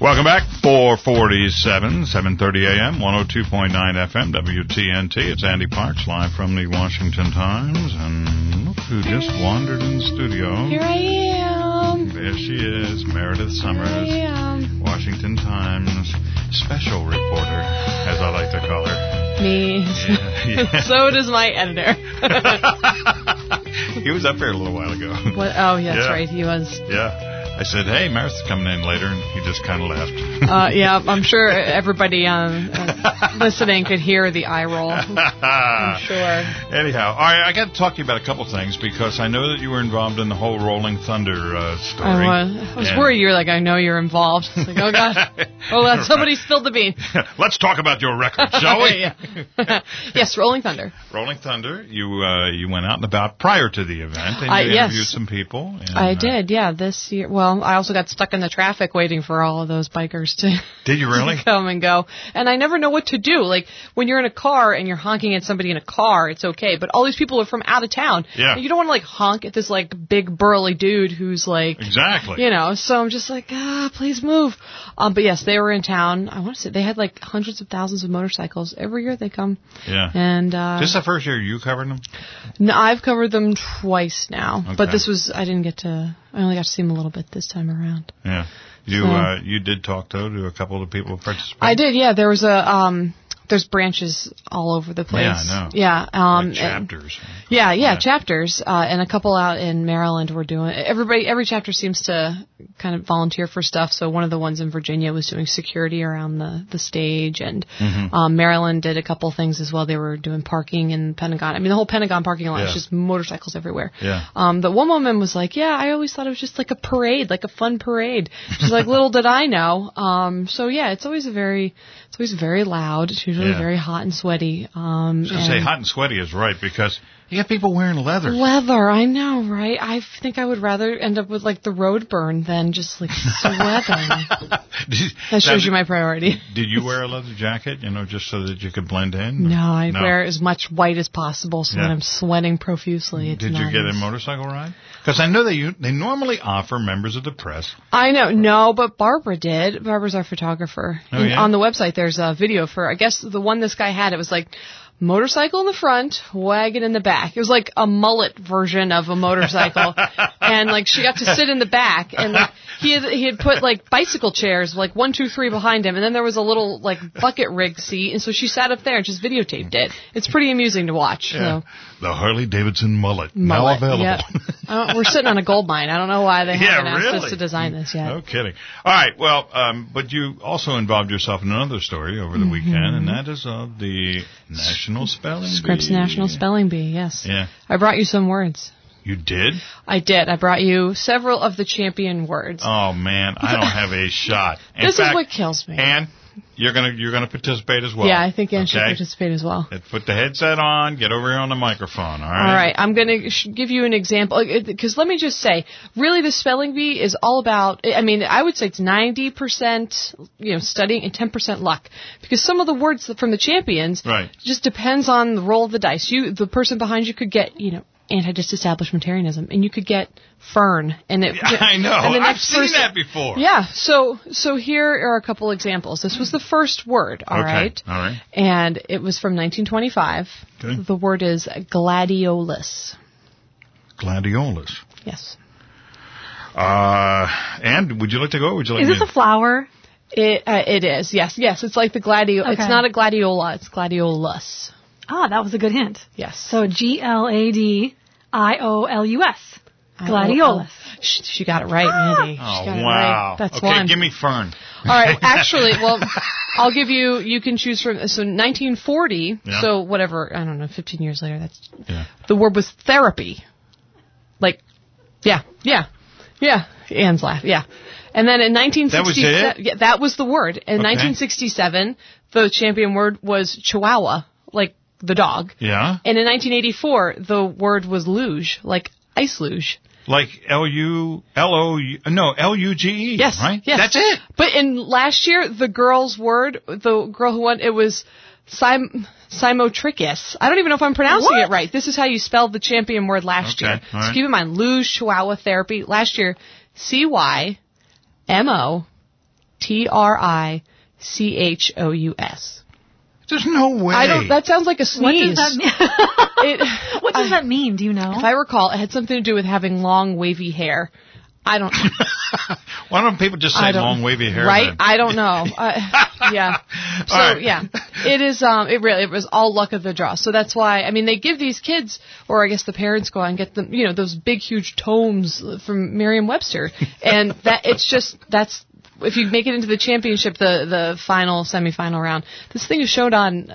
Welcome back. 447, 7:30 a.m., 102.9 FM, WTNT. It's Andy Parks, live from the Washington Times. And look who just wandered in the studio. Here I am. There she is, Meredith Summers. Here I am. Washington Times special reporter, as I like to call her. Me. Yeah. So does my editor. He was up here a little while ago. What? Oh, yeah, that's Yeah. right. He was. Yeah. I said, hey, Meredith's coming in later, and he just kind of left. Yeah, I'm sure everybody listening could hear the eye roll. I'm sure. Anyhow, all right, I got to talk to you about a couple things, because I know that you were involved in the whole Rolling Thunder story. I was worried. You were like, I know you're involved. It's like, oh, God. Oh, God, somebody spilled the bean. Let's talk about your record, shall we? Yeah. Yes, Rolling Thunder. Rolling Thunder, you went out and about prior to the event, and you interviewed some people. And, I did, yeah, this year. Well, I also got stuck in the traffic waiting for all of those bikers to, did you really? to come and go. And I never know what to do. Like, when you're in a car and you're honking at somebody in a car, it's okay. But all these people are from out of town. Yeah. You don't want to, like, honk at this, like, big burly dude who's, like... Exactly. You know, so I'm just like, please move. But yes, they were in town. I want to say they had, like, hundreds of thousands of motorcycles. Every year they come. Yeah. And, this is the first year you covered them? No, I've covered them twice now. Okay. But this was, I only got to see them a little bit this time around. Yeah. You did talk, though, to a couple of the people who participated? I did, yeah. There was there's branches all over the place. Yeah, I know. Yeah. Like chapters. Yeah, chapters. And a couple out in Maryland were doing, every chapter seems to kind of volunteer for stuff. So one of the ones in Virginia was doing security around the stage, and Maryland did a couple things as well. They were doing parking in Pentagon. I mean, the whole Pentagon parking lot is just motorcycles everywhere. Yeah. But one woman was like, yeah, I always thought it was just like a parade, like a fun parade. She's like, little did I know. So yeah, it's always very loud. It's usually very hot and sweaty. I was going to say hot and sweaty is right, because you got people wearing leather. Leather, I know, right? I think I would rather end up with, like, the road burn than just, like, sweating. That shows you my priority. Did you wear a leather jacket, just so that you could blend in? No, I wear as much white as possible, so when I'm sweating profusely, it's Did you get a motorcycle ride? Because I know they normally offer members of the press. I know. No, but Barbara did. Barbara's our photographer. Oh, yeah? On the website, there's a video for, I guess, the one this guy had. It was like, motorcycle in the front, wagon in the back. It was like a mullet version of a motorcycle. And, like, she got to sit in the back, and, like, he had put, like, bicycle chairs, like, 1, 2, 3 behind him, and then there was a little, like, bucket rig seat, and so she sat up there and just videotaped it. It's pretty amusing to watch. Yeah. So. The Harley-Davidson mullet. Now available. Yeah. We're sitting on a gold mine. I don't know why they haven't asked us to design this yet. No kidding. All right, well, but you also involved yourself in another story over the weekend, and that is of the National Spelling Bee. Scripps National Spelling Bee, yes. Yeah. I brought you some words. You did? I did. I brought you several of the champion words. Oh, man, I don't have a shot. This is what kills me. And you're gonna participate as well. Yeah, I think Ann should participate as well. Let's put the headset on. Get over here on the microphone. All right. All right. I'm going to give you an example, because let me just say, really, the spelling bee is all about. I mean, I would say it's 90% studying and 10% luck, because some of the words from the champions just depends on the roll of the dice. The person behind you could get anti-disestablishmentarianism, and you could get fern, and I know. And I've seen that before. Yeah. So here are a couple examples. This was the first word. All right. And it was from 1925. Good. The word is gladiolus. Gladiolus. Yes. And would you like to go? Or would you like? Is this a flower? It is. Yes. It's like the gladiola. Okay. It's not a gladiola. It's gladiolus. Ah, that was a good hint. Yes. So Gladiolus. Gladiolus. She got it right, Mandy. Oh, wow. Right. That's okay, one. Give me fern. All right. Actually, well, I'll give you, you can choose from, so 1940, so whatever, I don't know, 15 years later, the word was therapy. Like, yeah. Ann's laugh, yeah. And then in 1967, that was it? Yeah, that was the word. In 1967, the champion word was chihuahua, like the dog. Yeah. And in 1984, the word was luge, like ice luge. Like L-U-G-E. Yes. Right? Yes. That's it. But in last year, the girl's word, the girl who won, it was Simotricus. I don't even know if I'm pronouncing it right. This is how you spelled the champion word last year. All right. So keep in mind, luge, chihuahua, therapy. Last year, CYMO Trichous. There's no way. That sounds like a sneeze. What does that mean? What does that mean? Do you know? If I recall, it had something to do with having long, wavy hair. I don't know. Why don't people just say long, wavy hair? Right? Then? I don't know. Yeah. So, right. yeah. It is, it was all luck of the draw. So that's why, I mean, they give these kids, or I guess the parents go out and get them, those big, huge tomes from Merriam-Webster. And that's, if you make it into the championship, the final, semifinal round, this thing is shown on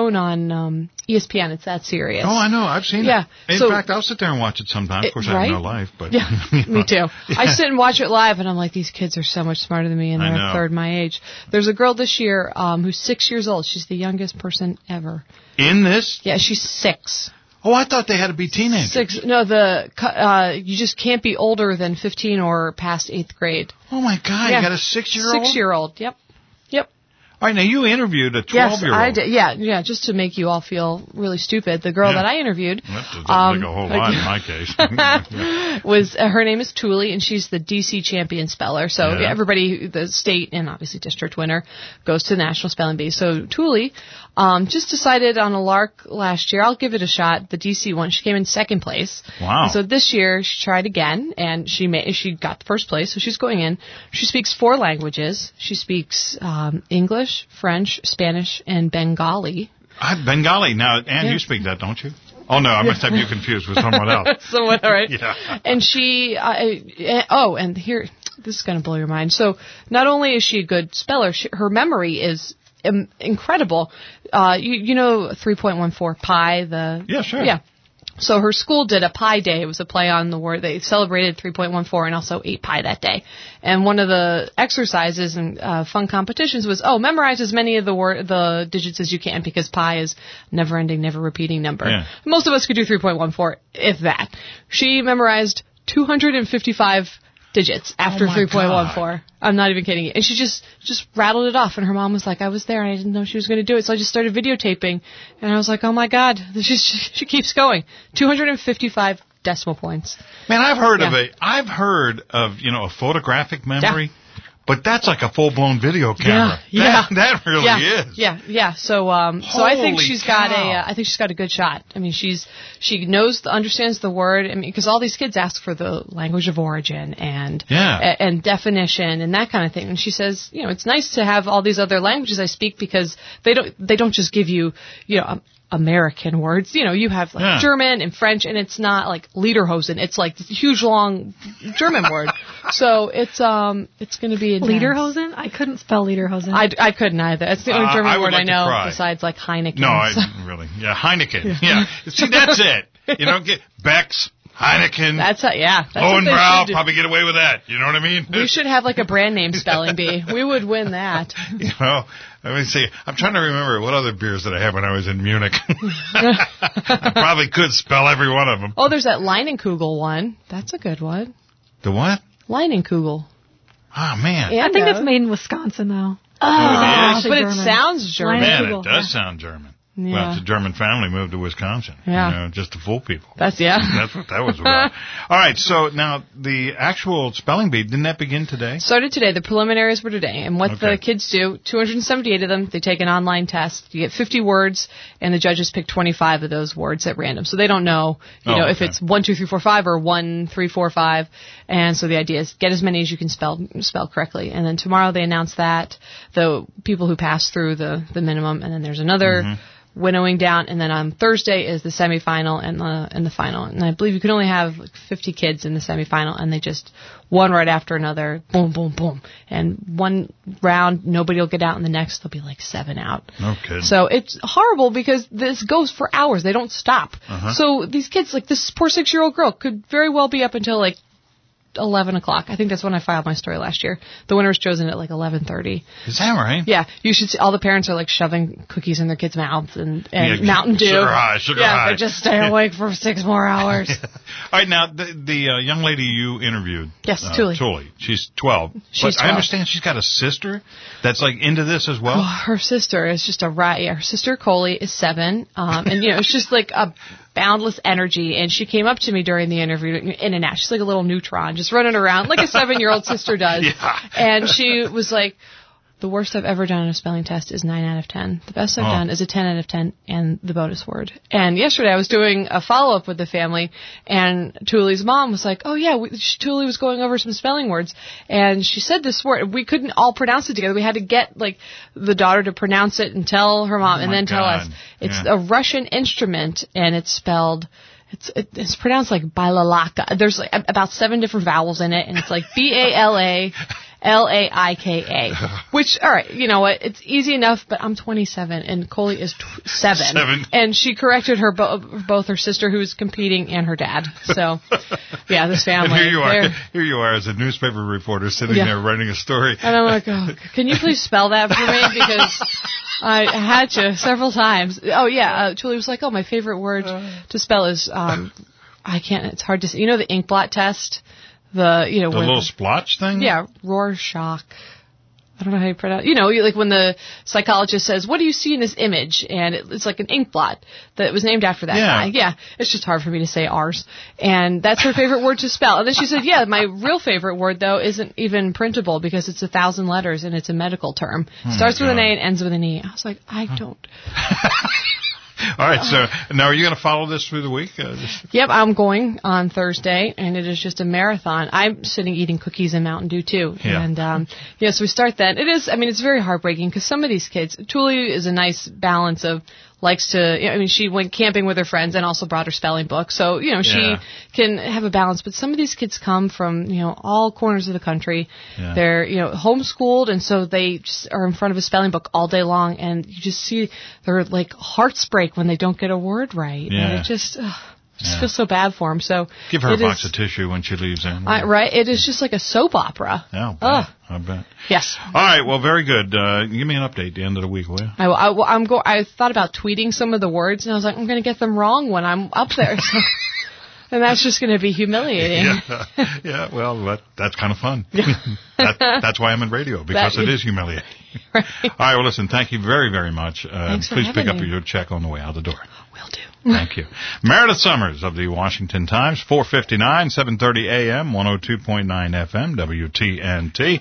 ESPN. It's that serious. Oh, I know. I've seen it. In So, fact, I'll sit there and watch it sometimes. Of course, I have no life, but yeah, me too. I sit and watch it live, and I'm like, these kids are so much smarter than me, and they're a third my age. There's a girl this year who's 6 years old. She's the youngest person ever. In this? Yeah, she's 6. Oh, I thought they had to be teenagers. 6. No, you just can't be older than 15 or past 8th grade. Oh my God! Yeah. You got a 6-year-old. 6-year-old. Yep. All right, now you interviewed a 12-year-old. Yes, I did. Yeah, just to make you all feel really stupid. The girl that I interviewed, that doesn't take a whole lot in my case. was her name is Thule, and she's the DC champion speller. So everybody, the state and obviously district winner, goes to the National Spelling Bee. So Thule just decided on a lark last year, I'll give it a shot. The DC one, she came in 2nd place. Wow. And so this year she tried again, and she got the 1st place. So she's going in. She speaks 4 languages. She speaks English, French, Spanish, and Bengali. Bengali. Now, Anne, you speak that, don't you? Oh, no, I must have you confused with someone else. Someone, all right. Yeah. And she, and here, this is going to blow your mind. So not only is she a good speller, her memory is incredible. You know 3.14 pi, Yeah, sure. Yeah. So her school did a Pi Day. It was a play on the word. They celebrated 3.14 and also ate pie that day. And one of the exercises and fun competitions was, memorize as many of the digits as you can, because pi is never-ending, never-repeating number. Yeah. Most of us could do 3.14, if that. She memorized 255 digits after 3.14. I'm not even kidding you. And she just rattled it off. And her mom was like, I was there and I didn't know she was going to do it. So I just started videotaping. And I was like, oh my God, she keeps going. 255 decimal points. Man, I've heard of a photographic memory. Yeah. But that's like a full-blown video camera. Yeah. That really is. Yeah. So I think she's got a good shot. I mean, she understands the word. I mean, because all these kids ask for the language of origin and definition and that kind of thing. And she says, it's nice to have all these other languages I speak, because they don't just give you, American words. You have German and French, and it's not like Lederhosen. It's like this huge long German word. So it's going to be intense. Lederhosen? I couldn't spell Lederhosen. I couldn't either. It's the only German word I know besides like Heineken. No, Heineken. Yeah. See, that's it. Get Beck's, Heineken. That's Lowenbrau, probably get away with that. You know what I mean? We should have like a brand name spelling bee. We would win that. Let me see. I'm trying to remember what other beers did I have when I was in Munich. I probably could spell every one of them. Oh, there's that Leinenkugel one. That's a good one. The what? Leinenkugel. Oh, man. I think that's made in Wisconsin, though. Oh, it is? But it sounds German. Man, it does sound German. Yeah. Well, it's a German family moved to Wisconsin. Yeah. Just to fool people. That's what that was about. All right, so now the actual spelling bee, didn't that begin today? Started today. The preliminaries were today. And what the kids do, 278 of them, they take an online test. You get 50 words, and the judges pick 25 of those words at random. So they don't know, if it's 1, 2, 3, 4, 5 or 1, 3, 4, 5. And so the idea is get as many as you can spell correctly. And then tomorrow they announce that, the people who pass through the minimum, and then there's another winnowing down, and then on Thursday is the semifinal and the final. And I believe you can only have like 50 kids in the semifinal, and they just one right after another, boom, boom, boom. And one round, nobody will get out, and the next there'll be like 7 out. Okay. So it's horrible because this goes for hours. They don't stop. So these kids, like this poor 6-year-old girl, could very well be up until like 11 o'clock. I think that's when I filed my story last year. The winner was chosen at like 11:30. Is that right? Yeah. You should see all the parents are like shoving cookies in their kids' mouths and Mountain Dew. Sugar high. They just stay awake for 6 more hours. All right. Now, the young lady you interviewed. Yes, Thule. She's 12. She's 12. I understand she's got a sister that's like into this as well. Oh, her sister is just a riot. Her sister, Coley, is 7. And, it's just like boundless energy. And she came up to me during the interview, in and out. She's like a little neutron, just running around like a 7-year-old sister does. Yeah. And she was like, the worst I've ever done on a spelling test is 9 out of 10. The best I've done is a 10 out of 10 and the bonus word. And yesterday I was doing a follow-up with the family, and Tuli's mom was like, oh yeah, Tuli was going over some spelling words, and she said this word. We couldn't all pronounce it together. We had to get like the daughter to pronounce it and tell her mom, and then tell us. It's a Russian instrument, and it's spelled... It's pronounced like Balalaka. There's like about 7 different vowels in it, and it's like Balaika, which, all right, you know what? It's easy enough, but I'm 27, and Coley is 7. And she corrected her both her sister who was competing and her dad. So, yeah, this family. And here you are as a newspaper reporter sitting there writing a story. And I'm like, oh, can you please spell that for me? Because I had to several times. Oh, yeah, Julie was like, oh, my favorite word to spell is, I can't, it's hard to say. You know the ink blot test? The little splotch thing? Yeah, Rorschach. I don't know how you pronounce it. You know, like when the psychologist says, what do you see in this image? And it's like an ink blot that was named after that guy. Yeah, it's just hard for me to say ours. And that's her favorite word to spell. And then she said, yeah, my real favorite word, though, isn't even printable because it's 1,000 letters and it's a medical term. Starts with an A and ends with an E. I was like, I don't... All right, so now are you going to follow this through the week? Yep, I'm going on Thursday, and it is just a marathon. I'm sitting eating cookies and Mountain Dew, too. Yeah. And, so we start that. It's very heartbreaking because some of these kids, Tuli is a nice balance of she went camping with her friends and also brought her spelling book. So, she can have a balance. But some of these kids come from, all corners of the country. Yeah. They're, homeschooled, and so they just are in front of a spelling book all day long. And you just see their, like, hearts break when they don't get a word right. Yeah. And it just... feels so bad for him. So give her a box of tissue when she leaves in. Right. It is just like a soap opera. Yeah, I bet. Yes. All right. Well, very good. Give me an update at the end of the week, will you? I thought about tweeting some of the words, and I was like, I'm going to get them wrong when I'm up there. So. And that's just going to be humiliating. Yeah. Well, that's kind of fun. That's why I'm in radio, because it is humiliating. Right. All right. Well, listen, thank you very, very much. Please pick up your check on the way out the door. Will do. Thank you. Meredith Summers of the Washington Times, 4:59, 7:30 a.m., 102.9 FM, WTNT.